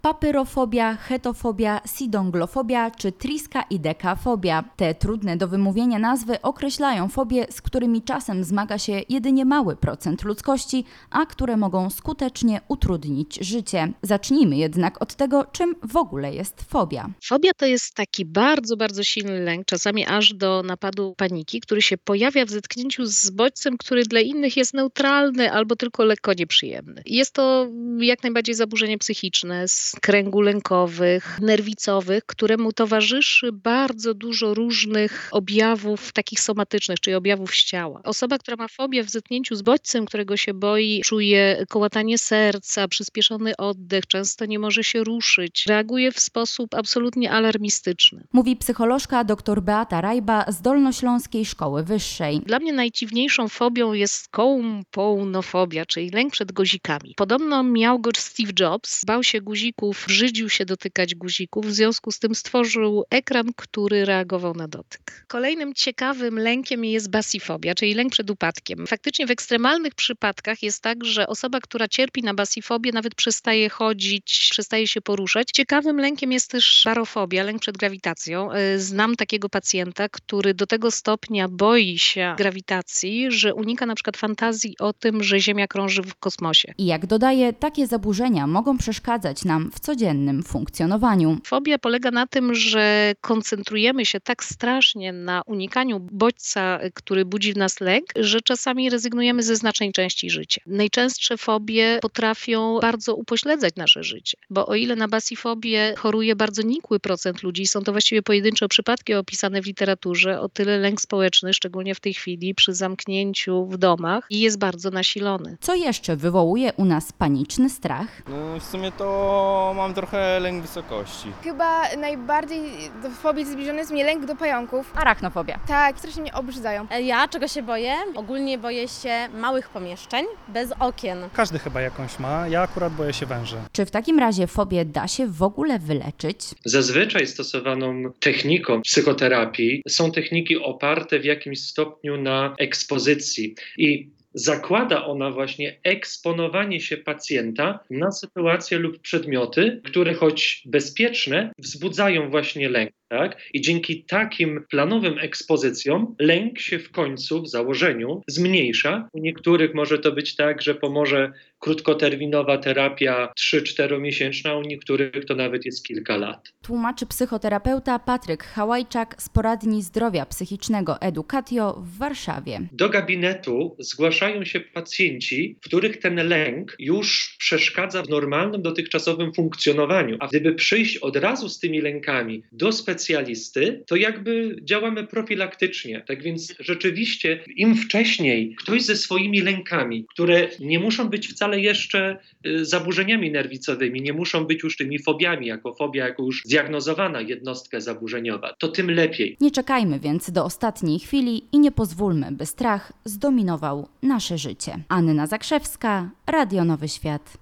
Papyrofobia, chetofobia, sidonglofobia czy triskaidekafobia. Te trudne do wymówienia nazwy określają fobie, z którymi czasem zmaga się jedynie mały procent ludzkości, a które mogą skutecznie utrudnić życie. Zacznijmy jednak od tego, czym w ogóle jest fobia. Fobia to jest taki bardzo, bardzo silny lęk, czasami aż do napadu paniki, który się pojawia w zetknięciu z bodźcem, który dla innych jest neutralny albo tylko lekko nieprzyjemny. Jest to jak najbardziej zaburzenie psychiczne z kręgu lękowych, nerwicowych, któremu towarzyszy bardzo dużo różnych objawów takich somatycznych, czyli objawów z ciała. Osoba, która ma fobię w zetknięciu z bodźcem, którego się boi, czuje kołatanie serca, przyspieszony oddech, często nie może się ruszyć, reaguje w sposób absolutnie alarmistyczny. Mówi psycholożka dr Beata Rajba z Dolnośląskiej Szkoły Wyższej. Dla mnie najdziwniejszą fobią jest kołpounofobia, czyli lęk przed guzikami. Podobno miał go Steve Jobs, bał się guzików, brzydził się dotykać guzików, w związku z tym stworzył ekran, który reagował na dotyk. Kolejnym ciekawym lękiem jest basifobia, czyli lęk przed upadkiem. Faktycznie w ekstremalnych przypadkach jest tak, że osoba, która cierpi na basifobię, nawet przestaje chodzić, przestaje się poruszać. Ciekawym lękiem jest też barofobia, lęk przed grawitacją. Znam takiego pacjenta, który do tego stopnia boi się grawitacji, że unika na przykład fantazji o tym, że Ziemia krąży w kosmosie. I jak dodaje, takie zaburzenia mogą przeszkadzać nam w codziennym funkcjonowaniu. Fobia polega na tym, że koncentrujemy się tak strasznie na unikaniu bodźca, który budzi w nas lęk, że czasami rezygnujemy ze znacznej części życia. Najczęstsze fobie potrafią bardzo upośledzać nasze życie, bo o ile na basifobię choruje bardzo nikły procent ludzi, są to właściwie pojedyncze przypadki opisane w literaturze, o tyle lęk społeczny, szczególnie w tej chwili przy zamknięciu w domach, jest bardzo nasilony. Co jeszcze wywołuje u nas paniczny strach? No w sumie to mam trochę lęk wysokości. Chyba najbardziej do fobii zbliżony jest mi lęk do pająków. Arachnofobia. Tak, strasznie mnie obrzydzają. Ja czego się boję? Ogólnie boję się małych pomieszczeń bez okien. Każdy chyba jakąś ma, ja akurat boję się węży. Czy w takim razie fobię da się w ogóle wyleczyć? Zazwyczaj stosowaną techniką psychoterapii są techniki oparte w jakimś stopniu na ekspozycji i zakłada ona właśnie eksponowanie się pacjenta na sytuacje lub przedmioty, które choć bezpieczne, wzbudzają właśnie lęk. Tak? I dzięki takim planowym ekspozycjom lęk się w końcu, w założeniu, zmniejsza. U niektórych może to być tak, że pomoże krótkoterminowa terapia 3-4 miesięczna, u niektórych to nawet jest kilka lat. Tłumaczy psychoterapeuta Patryk Hałajczak z Poradni Zdrowia Psychicznego Educatio w Warszawie. Do gabinetu zgłaszają się pacjenci, których ten lęk już przeszkadza w normalnym dotychczasowym funkcjonowaniu. A gdyby przyjść od razu z tymi lękami do specjalisty, to jakby działamy profilaktycznie. Tak więc rzeczywiście im wcześniej ktoś ze swoimi lękami, które nie muszą być wcale jeszcze zaburzeniami nerwicowymi, nie muszą być już tymi fobiami, jako fobia, jako już zdiagnozowana jednostka zaburzeniowa, to tym lepiej. Nie czekajmy więc do ostatniej chwili i nie pozwólmy, by strach zdominował nasze życie. Anna Zakrzewska, Radio Nowy Świat.